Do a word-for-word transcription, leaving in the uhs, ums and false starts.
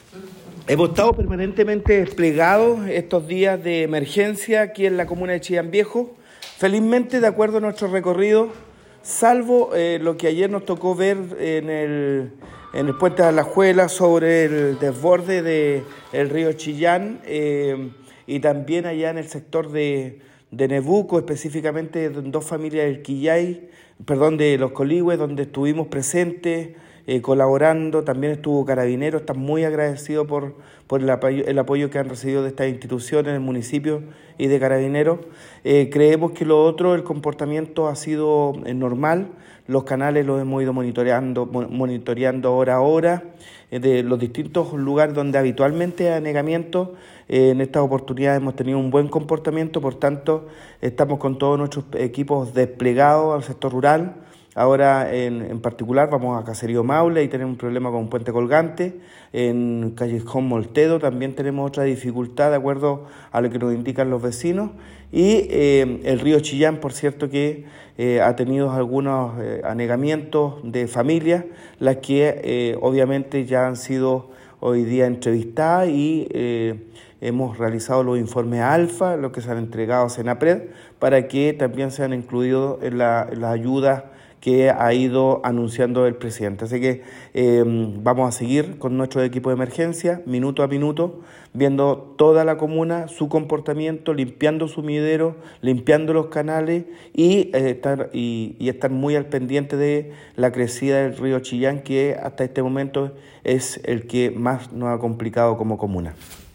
Hemos estado permanentemente desplegados estos días de emergencia aquí en la comuna de Chillán Viejo. Felizmente, de acuerdo a nuestro recorrido, salvo eh, lo que ayer nos tocó ver en el, en el puente de Alajuela sobre el desborde del río Chillán eh, y también allá en el sector de, de Nebuco, específicamente en dos familias del Quillay, perdón, de Los Coligües, donde estuvimos presentes, Eh, colaborando. También estuvo Carabineros. Están muy agradecidos por, por el, apoyo, el apoyo que han recibido de estas instituciones, del municipio y de Carabineros. Eh, creemos que lo otro, el comportamiento ha sido eh, normal. Los canales los hemos ido monitoreando, monitoreando hora a hora, eh, de los distintos lugares donde habitualmente hay anegamiento. Eh, en esta oportunidad hemos tenido un buen comportamiento, por tanto, estamos con todos nuestros equipos desplegados al sector rural. Ahora, en, en particular, vamos a Caserío Maule y tenemos un problema con un puente colgante. En Callejón Moltedo también tenemos otra dificultad, de acuerdo a lo que nos indican los vecinos. Y eh, el río Chillán, por cierto, que eh, ha tenido algunos eh, anegamientos de familias, las que eh, obviamente ya han sido hoy día entrevistadas y eh, hemos realizado los informes alfa, los que se han entregado a Senapred, para que también sean incluidos en la, en las ayudas que ha ido anunciando el presidente. Así que eh, vamos a seguir con nuestro equipo de emergencia, minuto a minuto, viendo toda la comuna, su comportamiento, limpiando sumidero, limpiando los canales y, eh, estar, y, y estar muy al pendiente de la crecida del río Chillán, que hasta este momento es el que más nos ha complicado como comuna.